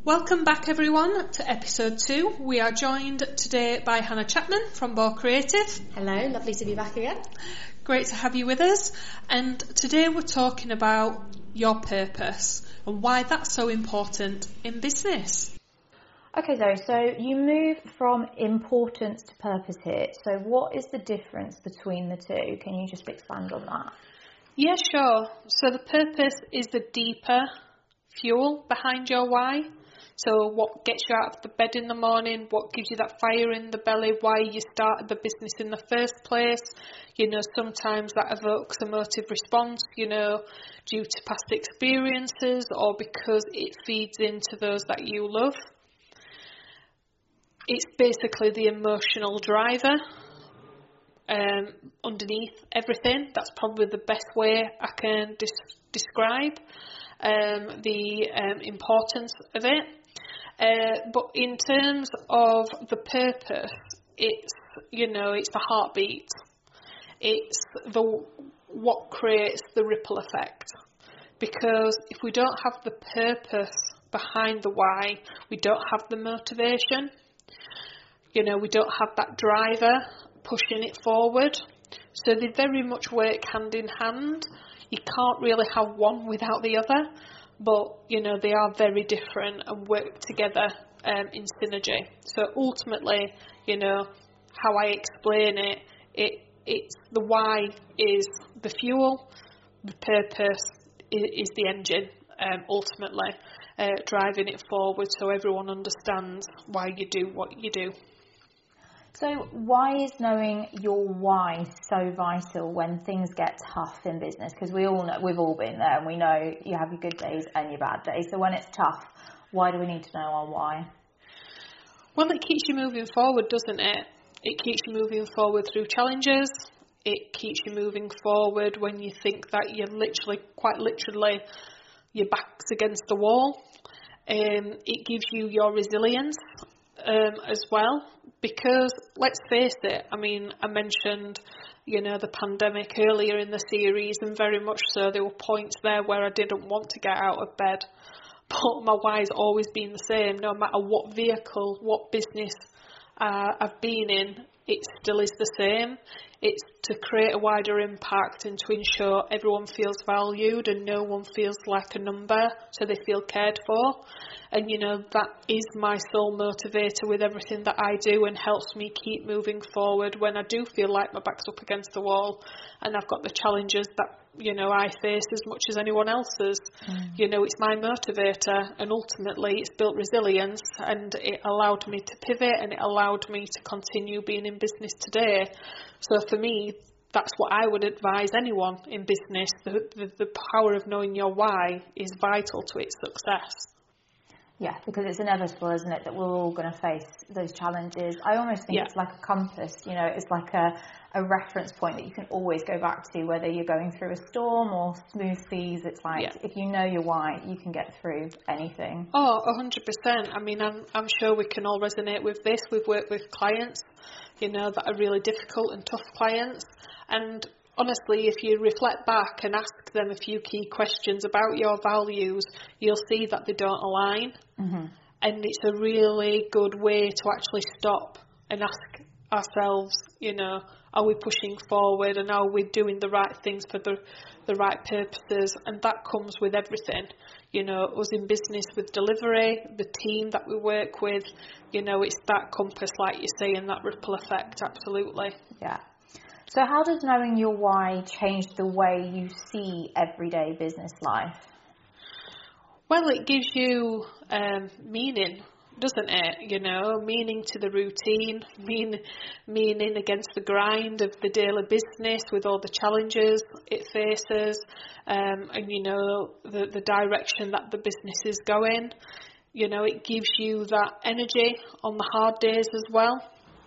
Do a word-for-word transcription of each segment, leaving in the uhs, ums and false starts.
Welcome back everyone to episode two. We are joined today by Hannah Chapman from Bore Creative. Hello, lovely to be back again. Great to have you with us. And today we're talking about your purpose and why that's so important in business. Okay Zoe, so you move from importance to purpose here. So what is the difference between the two? Can you just expand on that? Yeah, sure. So the purpose is the deeper fuel behind your why. So what gets you out of the bed in the morning, what gives you that fire in the belly, why you started the business in the first place. You know, sometimes that evokes a emotive response, you know, due to past experiences or because it feeds into those that you love. It's basically the emotional driver um, underneath everything. That's probably the best way I can dis- describe um, the um, importance of it. Uh, but in terms of the purpose, it's, you know, it's the heartbeat. It's the what creates the ripple effect. Because if we don't have the purpose behind the why, we don't have the motivation. You know, we don't have that driver pushing it forward. So they very much work hand in hand. You can't really have one without the other. But, you know, they are very different and work together um, in synergy. So ultimately, you know, how I explain it, it it's the why is the fuel, the purpose is, is the engine, um, ultimately, uh, driving it forward so everyone understands why you do what you do. So why is knowing your why so vital when things get tough in business? Because we all know, we've all been there, and we know you have your good days and your bad days. So when it's tough, why do we need to know our why? Well, it keeps you moving forward, doesn't it? It keeps you moving forward through challenges. It keeps you moving forward when you think that you're literally, quite literally, your back's against the wall. Um, it gives you your resilience um, as well. Because, let's face it, I mean, I mentioned, you know, the pandemic earlier in the series, and very much so there were points there where I didn't want to get out of bed. But my why's always been the same, no matter what vehicle, what business uh, I've been in, it still is the same. It's to create a wider impact and to ensure everyone feels valued and no one feels like a number, so they feel cared for. And, you know, that is my sole motivator with everything that I do and helps me keep moving forward when I do feel like my back's up against the wall and I've got the challenges that, you know, I face as much as anyone else's. Mm. You know, it's my motivator, and ultimately it's built resilience, and it allowed me to pivot and it allowed me to continue being in business today. So for me, that's what I would advise anyone in business. The, the, the power of knowing your why is vital to its success. Yeah, because it's inevitable, isn't it, that we're all going to face those challenges. I almost think yeah. it's like a compass, you know, it's like a, a reference point that you can always go back to, whether you're going through a storm or smooth seas. It's like, yeah. if you know your why, you can get through anything. Oh, one hundred percent. I mean, I'm, I'm sure we can all resonate with this. We've worked with clients, you know, that are really difficult and tough clients. And honestly, if you reflect back and ask them a few key questions about your values, you'll see that they don't align. Mm-hmm. And it's a really good way to actually stop and ask ourselves, you know, are we pushing forward and are we doing the right things for the, the right purposes? And that comes with everything. You know, us in business with delivery, the team that we work with, you know, it's that compass, like you say, and that ripple effect, absolutely. Yeah. So how does knowing your why change the way you see everyday business life? Well, it gives you um, meaning, doesn't it? You know, meaning to the routine, mean, meaning against the grind of the daily business with all the challenges it faces, um, and, you know, the, the direction that the business is going. You know, it gives you that energy on the hard days as well.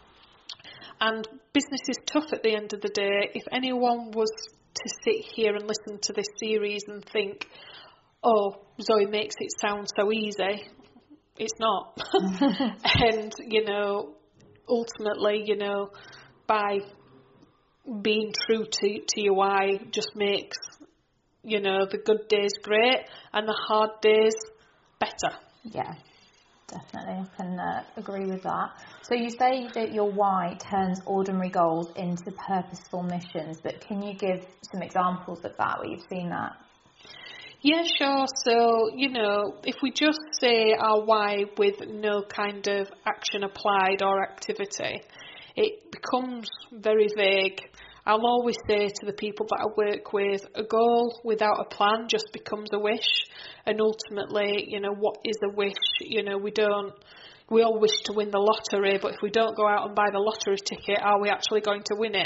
And business is tough at the end of the day. If anyone was to sit here and listen to this series and think, oh, Zoe makes it sound so easy, it's not. And, you know, ultimately, you know, by being true to, to your why just makes, you know, the good days great and the hard days better. Yeah. definitely. I can uh, agree with that. So you say that your why turns ordinary goals into purposeful missions, but can you give some examples of that, where you've seen that? Yeah, sure. So, you know, if we just say our why with no kind of action applied or activity, it becomes very vague. I'll always say to the people that I work with, a goal without a plan just becomes a wish. And ultimately, you know, what is a wish? You know, we don't, we all wish to win the lottery, but if we don't go out and buy the lottery ticket, are we actually going to win it?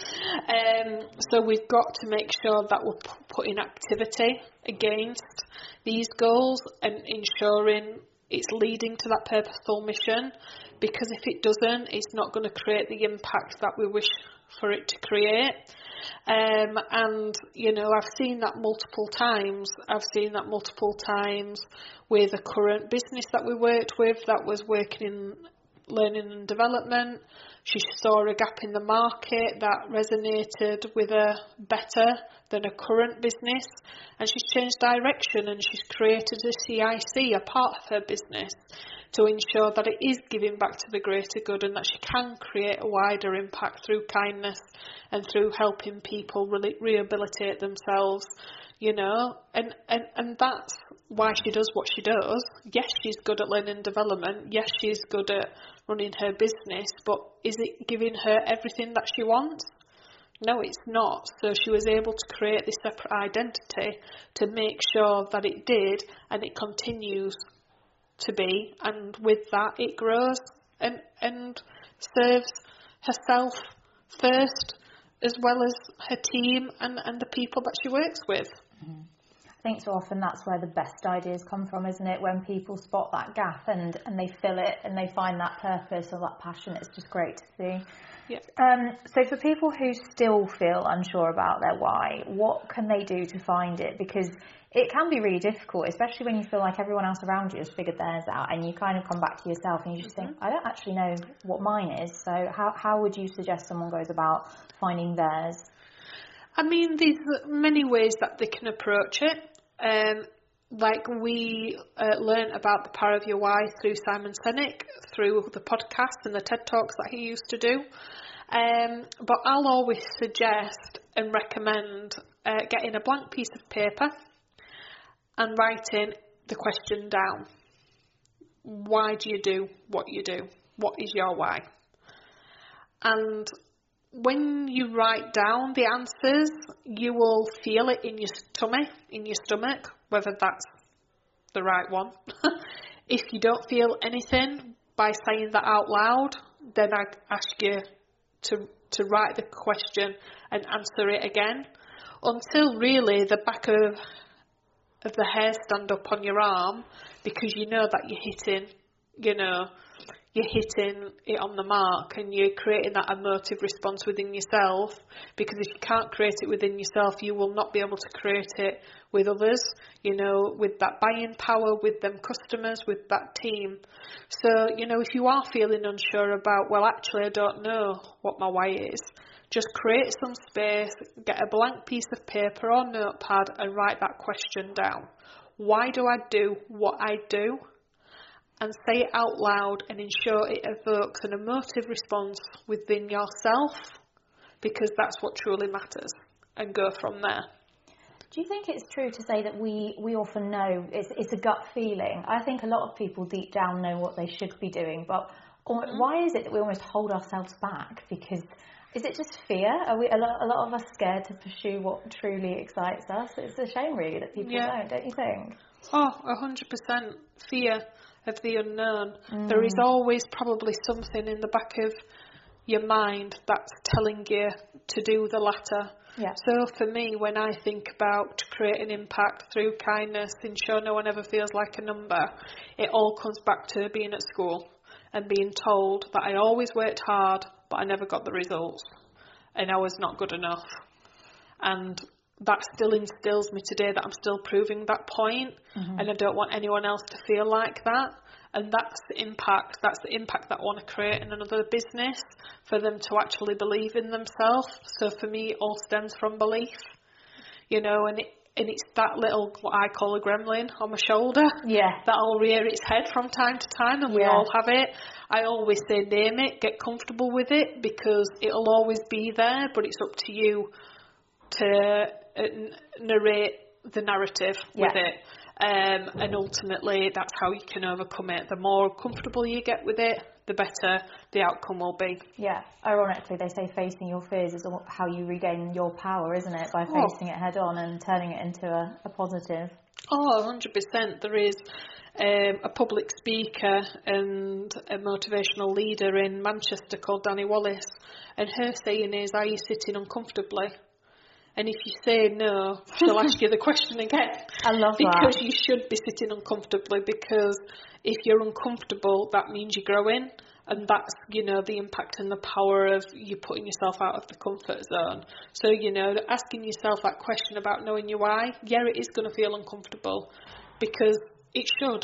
um, so we've got to make sure that we're p- putting activity against these goals and ensuring it's leading to that purposeful mission, because if it doesn't, it's not going to create the impact that we wish for it to create. Um, and, you know, I've seen that multiple times. I've seen that multiple times with a current business that we worked with that was working in learning and development. She saw a gap in the market that resonated with her better than a current business, and she's changed direction and she's created a C I C, a part of her business, to ensure that it is giving back to the greater good and that she can create a wider impact through kindness and through helping people re- rehabilitate themselves, you know, and, and, and that's why she does what she does. Yes, she's good at learning and development. Yes, she's good at running her business, but is it giving her everything that she wants? No, it's not. So she was able to create this separate identity to make sure that it did, and it continues to be, and with that it grows and and serves herself first as well as her team and, and the people that she works with. Mm-hmm. I think so often that's where the best ideas come from, isn't it? When people spot that gap and, and they fill it and they find that purpose or that passion, it's just great to see. Yeah. Um, so for people who still feel unsure about their why, what can they do to find it? Because it can be really difficult, especially when you feel like everyone else around you has figured theirs out and you kind of come back to yourself and you just mm-hmm. think, I don't actually know what mine is. So how, how would you suggest someone goes about finding theirs? I mean, there's many ways that they can approach it. Um, like we uh, learned about the power of your why through Simon Sinek, through the podcast and the TED Talks that he used to do. Um, but I'll always suggest and recommend uh, getting a blank piece of paper and writing the question down. Why do you do what you do? What is your why? And when you write down the answers, you will feel it in your tummy, in your stomach, whether that's the right one. If you don't feel anything by saying that out loud, then I ask you to to write the question and answer it again, until really the back of of the hair stand up on your arm, because you know that you're hitting, you know, you're hitting it on the mark and you're creating that emotive response within yourself. Because if you can't create it within yourself, you will not be able to create it with others, you know, with that buying power, with them customers, with that team. So, you know, if you are feeling unsure about, well, actually, I don't know what my why is, just create some space, get a blank piece of paper or notepad and write that question down. Why do I do what I do? And say it out loud and ensure it evokes an emotive response within yourself, because that's what truly matters, and go from there. Do you think it's true to say that we, we often know, it's, it's a gut feeling? I think a lot of people deep down know what they should be doing, but mm-hmm. why is it that we almost hold ourselves back? Because is it just fear? Are we a lot, a lot of us scared to pursue what truly excites us? It's a shame really that people yeah. don't, don't you think? Oh, a hundred percent fear of the unknown. Mm. There is always probably something in the back of your mind that's telling you to do the latter. Yeah. So for me, when I think about to create an impact through kindness, ensure no one ever feels like a number, it all comes back to being at school and being told that I always worked hard, but I never got the results, and I was not good enough. And that still instills me today that I'm still proving that point, mm-hmm. and I don't want anyone else to feel like that. And that's the impact, that's the impact that I want to create in another business, for them to actually believe in themselves. So for me, it all stems from belief, you know, and it, and it's that little, what I call a gremlin on my shoulder, yeah, that'll rear its head from time to time, and we yeah. all have it. I always say name it, get comfortable with it, because it'll always be there, but it's up to you to uh, narrate the narrative yeah. with it. Um, and ultimately, that's how you can overcome it. The more comfortable you get with it, the better the outcome will be. Yeah, ironically, they say facing your fears is how you regain your power, isn't it? By oh. facing it head on and turning it into a, a positive. Oh, one hundred percent. There is um, a public speaker and a motivational leader in Manchester called Danny Wallace, and her saying is, are you sitting uncomfortably? And if you say no, she'll ask you the question again. I love because that. Because you should be sitting uncomfortably, because if you're uncomfortable, that means you're growing. And that's, you know, the impact and the power of you putting yourself out of the comfort zone. So, you know, asking yourself that question about knowing your why, yeah, it is going to feel uncomfortable, because it should.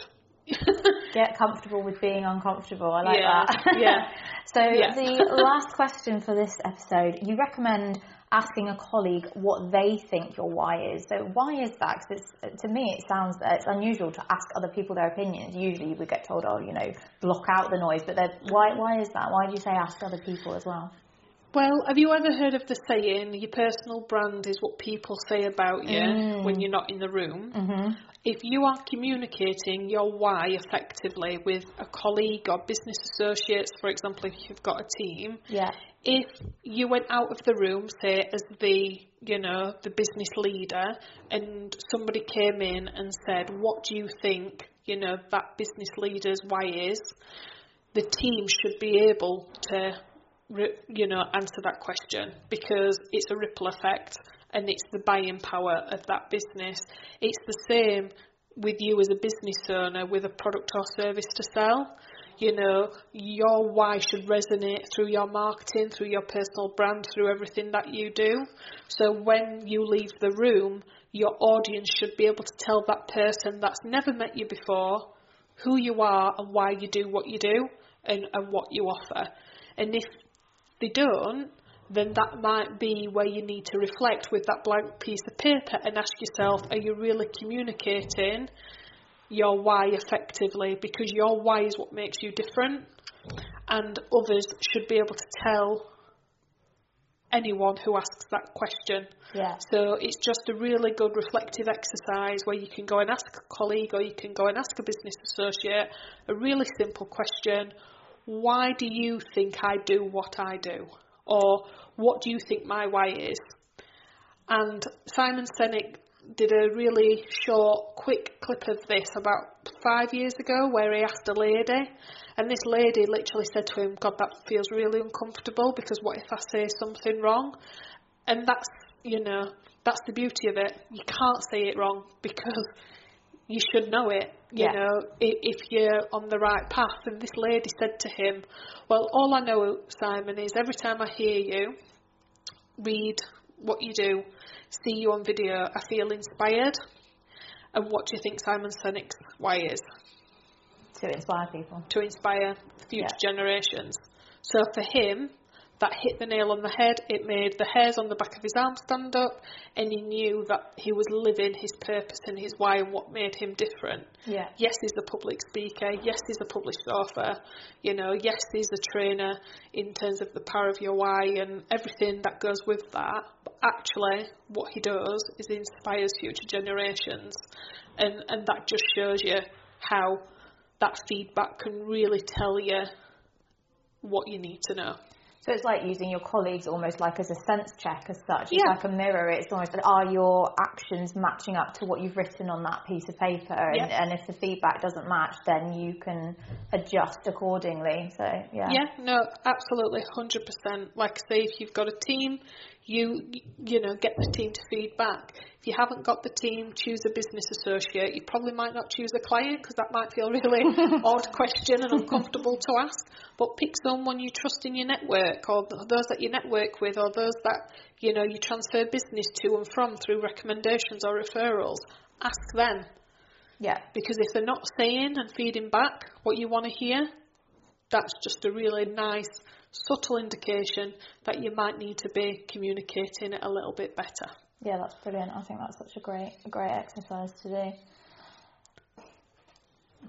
Get comfortable with being uncomfortable. I like yeah, that. yeah. So yeah. the last question for this episode, you recommend asking a colleague what they think your why is. So why is that? Because to me, it sounds that it's unusual to ask other people their opinions. Usually we get told, oh, you know, block out the noise. But why, why is that? Why do you say ask other people as well? Well, have you ever heard of the saying, your personal brand is what people say about you mm. when you're not in the room? Mm-hmm. If you are communicating your why effectively with a colleague or business associates, for example, if you've got a team, yeah. if you went out of the room, say, as the, you know, the business leader, and somebody came in and said, what do you think, you know, that business leader's why is, the team should be able to, you know, answer that question, because it's a ripple effect. And it's the buying power of that business. It's the same with you as a business owner with a product or service to sell. You know, your why should resonate through your marketing, through your personal brand, through everything that you do. So when you leave the room, your audience should be able to tell that person that's never met you before who you are and why you do what you do and, and what you offer. And if they don't, then that might be where you need to reflect with that blank piece of paper and ask yourself, are you really communicating your why effectively? Because your why is what makes you different, and others should be able to tell anyone who asks that question. Yeah. So it's just a really good reflective exercise where you can go and ask a colleague, or you can go and ask a business associate a really simple question: why do you think I do what I do? Or what do you think my why is? And Simon Sinek did a really short, quick clip of this about five years ago, where he asked a lady, and this lady literally said to him, God, that feels really uncomfortable, because what if I say something wrong? And that's, you know, that's the beauty of it. You can't say it wrong, because you should know it, you yeah. know, if you're on the right path. And this lady said to him, well, all I know, Simon, is every time I hear you, read what you do, see you on video, I feel inspired. And what do you think Simon Sinek's why is? To inspire people. To inspire future yeah. generations. So for him, that hit the nail on the head. It made the hairs on the back of his arm stand up, and he knew that he was living his purpose and his why and what made him different. Yeah. Yes, he's a public speaker. Yes, he's a published author. You know, yes, he's a trainer in terms of the power of your why and everything that goes with that. But actually, what he does is he inspires future generations, and and that just shows you how that feedback can really tell you what you need to know. So it's like using your colleagues almost like as a sense check as such. It's yeah. like a mirror. It's almost like, are your actions matching up to what you've written on that piece of paper? And, yeah. and if the feedback doesn't match, then you can adjust accordingly. So, yeah. Yeah, no, absolutely, one hundred percent. Like I say, if you've got a team, you, you know, get the team to feed back. If you haven't got the team, choose a business associate. You probably might not choose a client, because that might feel really odd question and uncomfortable to ask. But pick someone you trust in your network, or those that you network with, or those that, you know, you transfer business to and from through recommendations or referrals. Ask them. Yeah. Because if they're not saying and feeding back what you want to hear, that's just a really nice, subtle indication that you might need to be communicating it a little bit better. Yeah, that's brilliant. I think that's such a great, a great exercise to do.